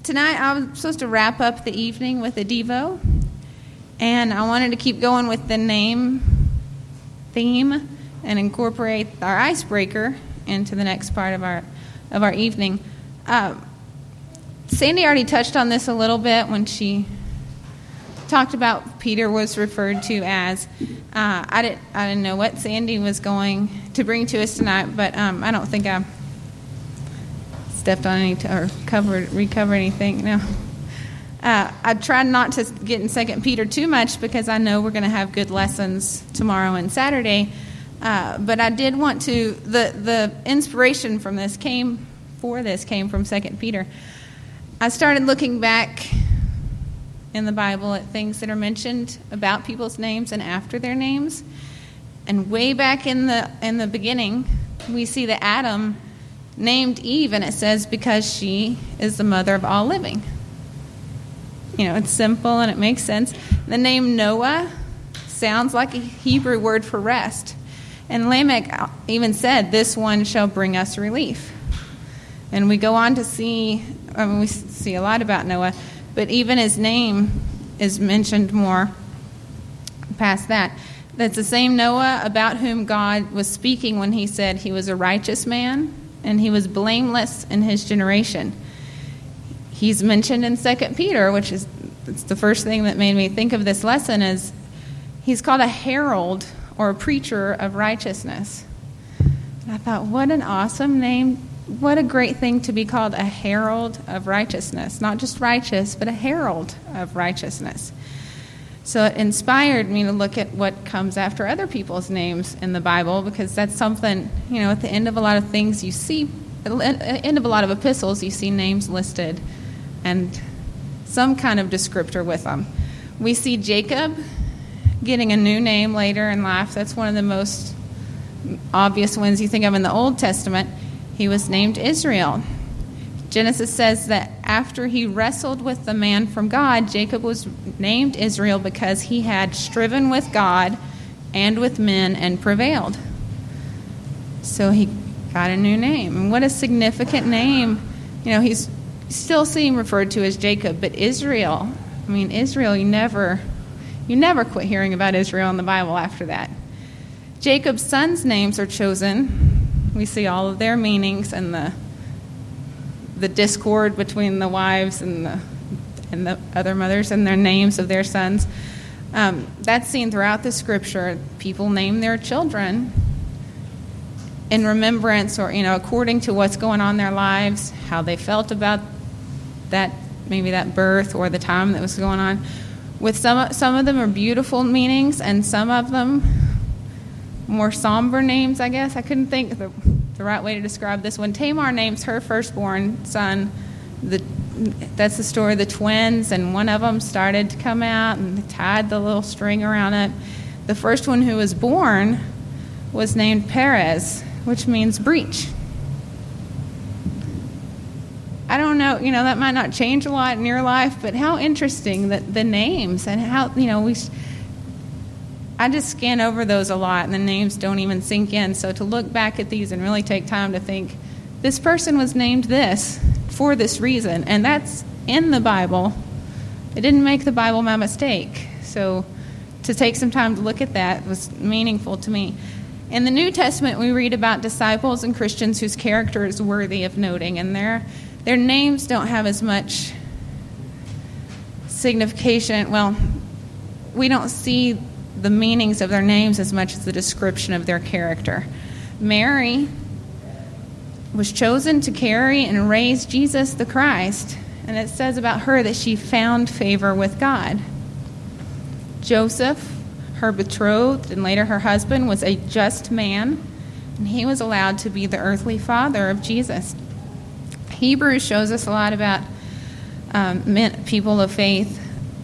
tonight I was supposed to wrap up the evening with a Devo, and I wanted to keep going with the name theme and incorporate our icebreaker into the next part of our evening. Sandy already touched on this a little bit when she talked about Peter was referred to as. I didn't know what Sandy was going to bring to us tonight, but I don't think I stepped on any or recovered anything. No. I tried not to get in 2 Peter too much because I know we're going to have good lessons tomorrow and Saturday. But I did want to. The inspiration from this came from 2 Peter. I started looking back in the Bible at things that are mentioned about people's names and after their names. And way back in the beginning, we see that Adam named Eve, and it says because she is the mother of all living. You know, it's simple and it makes sense. The name Noah sounds like a Hebrew word for rest. And Lamech even said, "This one shall bring us relief." And we go on to see, we see a lot about Noah, but even his name is mentioned more past that. That's the same Noah about whom God was speaking when he said he was a righteous man and he was blameless in his generation. He's mentioned in 2 Peter, which is it's the first thing that made me think of this lesson, is he's called a herald or a preacher of righteousness. And I thought, what an awesome name. What a great thing to be called a herald of righteousness. Not just righteous, but a herald of righteousness. So it inspired me to look at what comes after other people's names in the Bible, because that's something, at the end of a lot of things you see, at the end of a lot of epistles, you see names listed and some kind of descriptor with them. We see Jacob getting a new name later in life. That's one of the most obvious ones you think of in the Old Testament. He was named Israel. Genesis says that after he wrestled with the man from God, Jacob was named Israel because he had striven with God and with men and prevailed. So he got a new name. And what a significant name. He's still seen referred to as Jacob, but Israel, Israel, you never quit hearing about Israel in the Bible after that. Jacob's sons' names are chosen. We see all of their meanings and the discord between the wives and the other mothers and their names of their sons. That's seen throughout the Scripture. People name their children in remembrance or, according to what's going on in their lives, how they felt about that, maybe that birth or the time that was going on. With some of them are beautiful meanings, and some of them more somber names, I guess. I couldn't think the right way to describe this one. Tamar names her firstborn son. That's the story of the twins, and one of them started to come out, and they tied the little string around it. The first one who was born was named Perez, which means breach. I don't know, that might not change a lot in your life, but how interesting that the names and how, I just scan over those a lot, and the names don't even sink in. So to look back at these and really take time to think, this person was named this for this reason, and that's in the Bible. It didn't make the Bible my mistake. So to take some time to look at that was meaningful to me. In the New Testament, we read about disciples and Christians whose character is worthy of noting, and their names don't have as much signification. Well, we don't see the meanings of their names as much as the description of their character. Mary was chosen to carry and raise Jesus the Christ, and it says about her that she found favor with God. Joseph, her betrothed and later her husband, was a just man, and he was allowed to be the earthly father of Jesus. Hebrews shows us a lot about people of faith.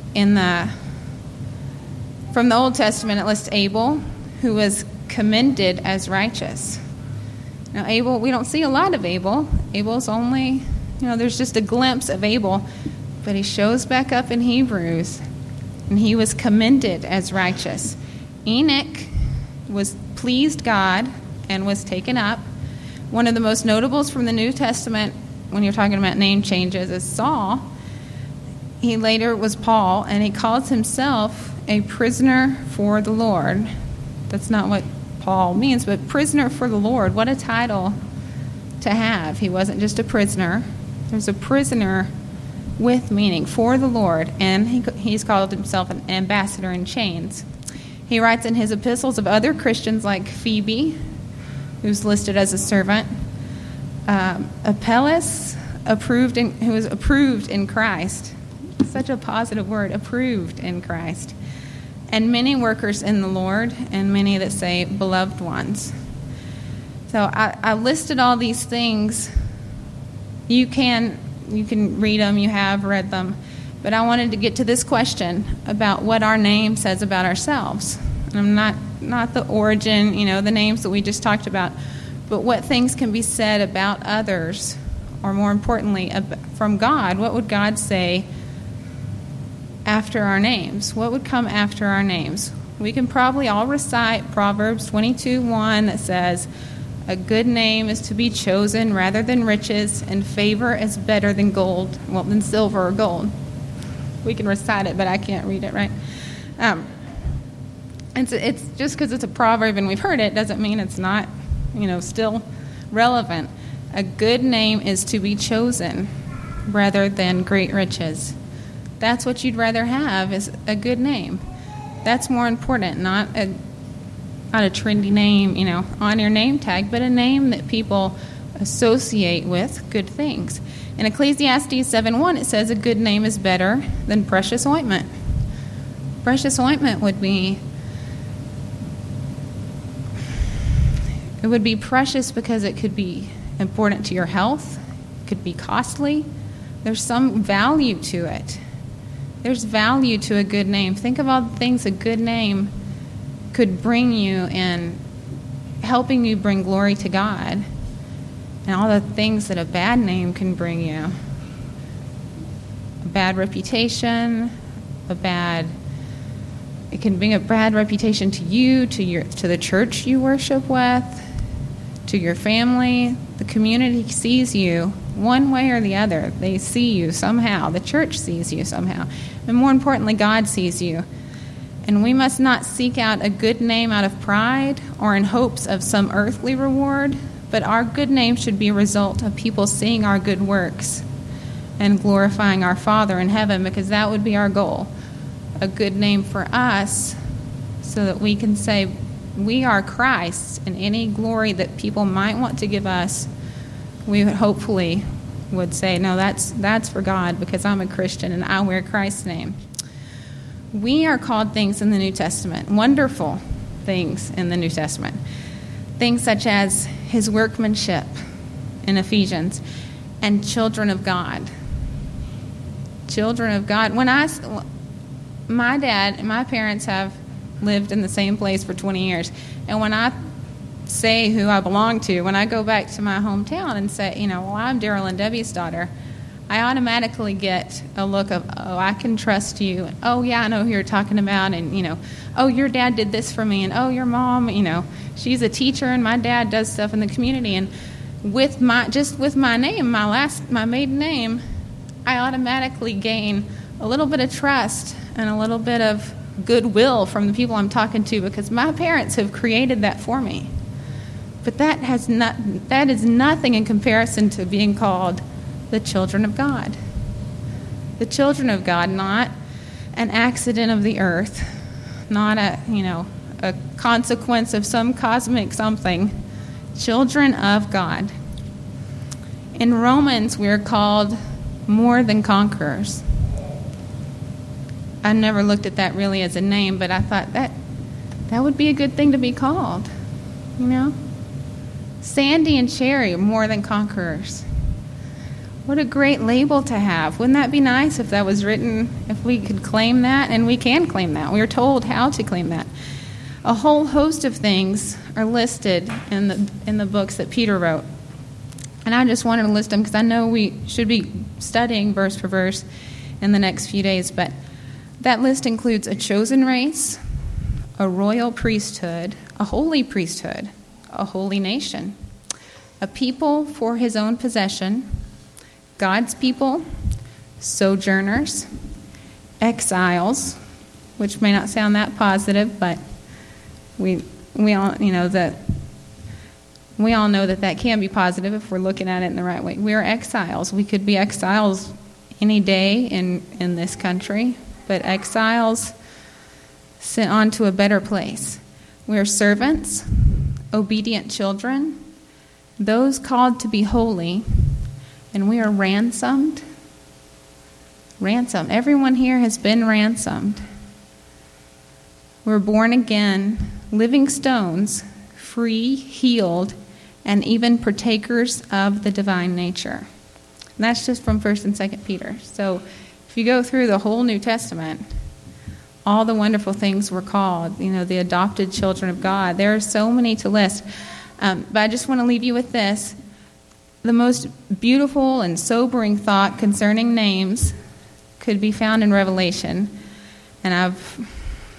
From the Old Testament, it lists Abel, who was commended as righteous. Now, Abel, we don't see a lot of Abel. Abel's only, there's just a glimpse of Abel, but he shows back up in Hebrews, and he was commended as righteous. Enoch was pleased God and was taken up. One of the most notables from the New Testament when you're talking about name changes, is Saul. He later was Paul, and he calls himself a prisoner for the Lord. That's not what Paul means, but prisoner for the Lord. What a title to have. He wasn't just a prisoner. There's a prisoner with meaning, for the Lord, and he's called himself an ambassador in chains. He writes in his epistles of other Christians like Phoebe, who's listed as a servant, Apelles, who is approved in Christ. Such a positive word, approved in Christ. And many workers in the Lord, and many that say beloved ones. So I listed all these things. You can read them, you have read them. But I wanted to get to this question about what our name says about ourselves. And I'm not the origin, the names that we just talked about, but what things can be said about others, or more importantly, from God. What would God say after our names? What would come after our names? We can probably all recite Proverbs 22:1 that says, a good name is to be chosen rather than riches, and favor is better than than silver or gold. We can recite it, but I can't read it, right? It's just because it's a proverb and we've heard it doesn't mean it's not, still relevant. A good name is to be chosen rather than great riches. That's what you'd rather have, is a good name. That's more important, not a trendy name, on your name tag, but a name that people associate with good things. In Ecclesiastes 7:1, it says a good name is better than precious ointment. Precious ointment would be precious because it could be important to your health, it could be costly. There's some value to it. There's value to a good name. Think of all the things a good name could bring you in helping you bring glory to God, and all the things that a bad name can bring you. A bad reputation, it can bring a bad reputation to you, to the church you worship with, to your family. The community sees you one way or the other. They see you somehow. The church sees you somehow. And more importantly, God sees you. And we must not seek out a good name out of pride or in hopes of some earthly reward, but our good name should be a result of people seeing our good works and glorifying our Father in heaven, because that would be our goal. A good name for us so that we can say we are Christ's, and any glory that people might want to give us, we hopefully would say, no, that's for God, because I'm a Christian and I wear Christ's name. We are called things in the New Testament, wonderful things in the New Testament. Things such as his workmanship in Ephesians, and children of God. Children of God. My dad and my parents have lived in the same place for 20 years. And when I say who I belong to, when I go back to my hometown and say, I'm Daryl and Debbie's daughter, I automatically get a look of, oh, I can trust you. And, oh, yeah, I know who you're talking about. And, oh, your dad did this for me. And, oh, your mom, she's a teacher and my dad does stuff in the community. And with my name, my maiden name, I automatically gain a little bit of trust and a little bit of goodwill from the people I'm talking to, because my parents have created that for me. But that is nothing in comparison to being called the children of God. The children of God, not an accident of the earth, not a consequence of some cosmic something. Children of God. In Romans, we're called more than conquerors. I never looked at that really as a name, but I thought that would be a good thing to be called. Sandy and Sherry are more than conquerors. What a great label to have. Wouldn't that be nice if that was written, if we could claim that? And we can claim that. We are told how to claim that. A whole host of things are listed in the books that Peter wrote. And I just wanted to list them because I know we should be studying verse for verse in the next few days. But that list includes a chosen race, a royal priesthood, a holy priesthood, a holy nation, a people for his own possession, God's people, sojourners, exiles, which may not sound that positive, but we all know that can be positive if we're looking at it in the right way. We are exiles. We could be exiles any day in this country, but exiles sent on to a better place. We are servants, obedient children, those called to be holy, and we are ransomed. Ransomed. Everyone here has been ransomed. We're born again, living stones, free, healed, and even partakers of the divine nature. And that's just from 1st and 2nd Peter. So if you go through the whole New Testament, all the wonderful things we're called, the adopted children of God. There are so many to list. But I just want to leave you with this. The most beautiful and sobering thought concerning names could be found in Revelation. And I've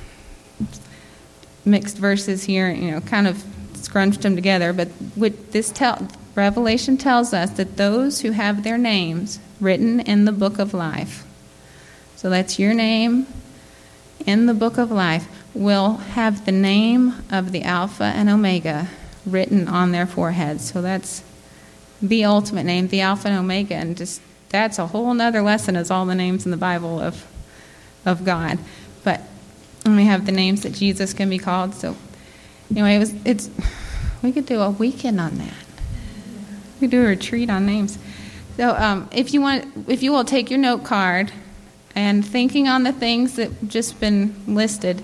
mixed verses here, kind of scrunched them together. But Revelation tells us that those who have their names written in the book of life, so that's your name in the book of life, will have the name of the Alpha and Omega written on their foreheads. So that's the ultimate name, the Alpha and Omega, and just that's a whole other lesson as all the names in the Bible of God. But we have the names that Jesus can be called. So anyway, we could do a weekend on that. We could do a retreat on names. So if you will take your note card and thinking on the things that just been listed,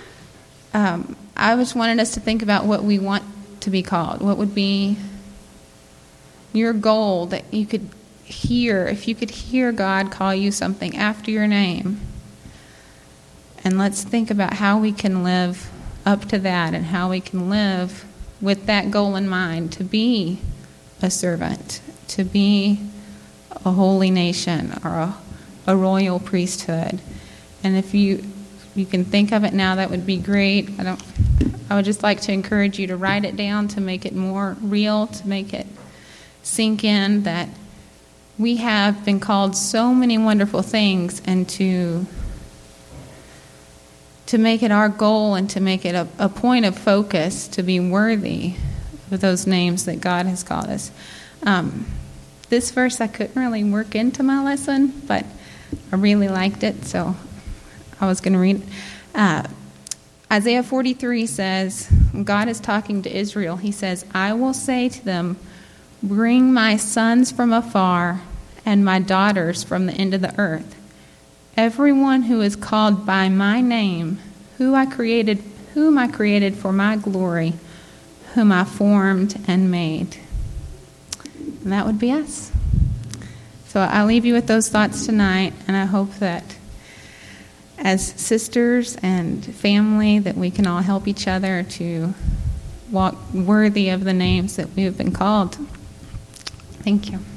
I just wanted us to think about what we want to be called. What would be your goal that you could hear, if you could hear God call you something after your name? And let's think about how we can live up to that and how we can live with that goal in mind, to be a servant, to be a holy nation or a royal priesthood. And if you can think of it now, that would be great. I would just like to encourage you to write it down, to make it more real, to make it sink in that we have been called so many wonderful things, and to make it our goal and to make it a point of focus to be worthy of those names that God has called us. This verse I couldn't really work into my lesson, but I really liked it, so I was going to read it. Isaiah 43 says, God is talking to Israel. He says, I will say to them, bring my sons from afar and my daughters from the end of the earth. Everyone who is called by my name, whom I created for my glory, whom I formed and made. And that would be us. So I'll leave you with those thoughts tonight, and I hope that as sisters and family that we can all help each other to walk worthy of the names that we have been called. Thank you.